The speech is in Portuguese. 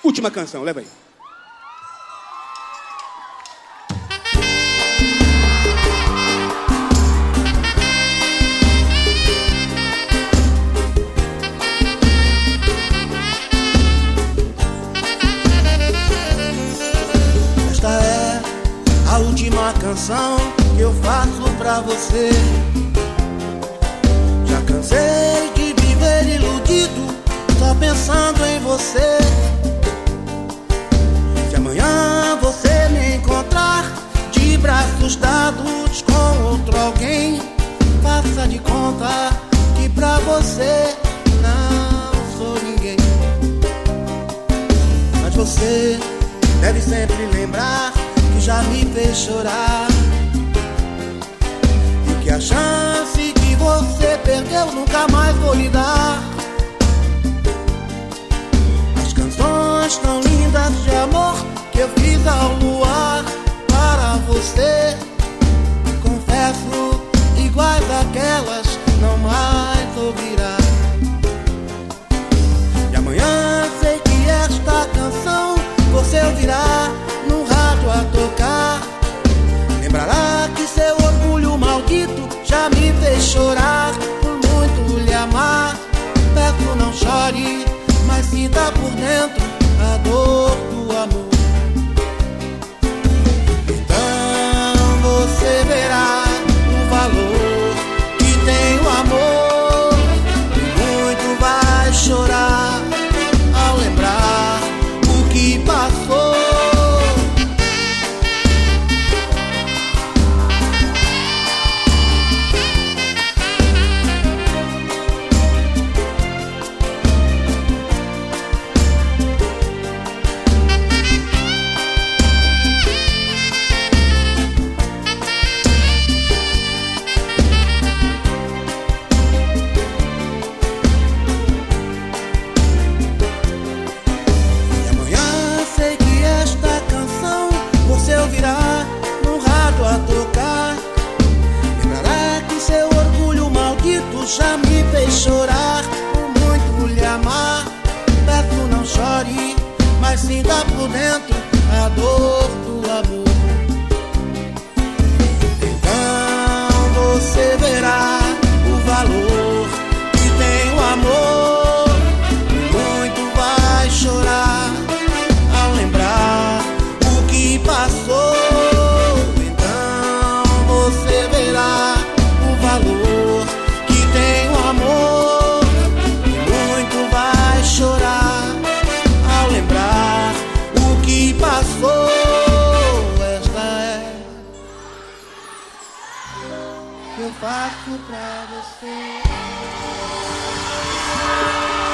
Última canção, leva aí. Esta é a última canção que eu faço pra você. Já cansei de viver iludido, só pensando em você. Se amanhã você me encontrar de braços dados com outro alguém, faça de conta que pra você não sou ninguém. Mas você deve sempre lembrar que já me fez chorar, e que a chance que você perdeu nunca mais vou lhe dar. As canções tão lindas de amor que eu fiz ao luar para você, confesso, iguais àquelas não mais ouvirá. E amanhã sei que esta canção você ouvirá no rádio a tocar. Lembrará que seu orgulho maldito já me fez chorar por muito lhe amar. Peço, não chore, mas sinta por dentro a dor do amor. Então você verá o valor que tem o amor, e muito vai chorar ao lembrar o que passou. Já me fez chorar por muito lhe amar. Peço, não chore, mas sinta por dentro a dor do amor. Então você verá o valor que tem o amor, e muito vai chorar ao lembrar o que passou. Então você verá o valor tem um amor, e muito vai chorar ao lembrar o que passou. Esta é que eu faço pra você.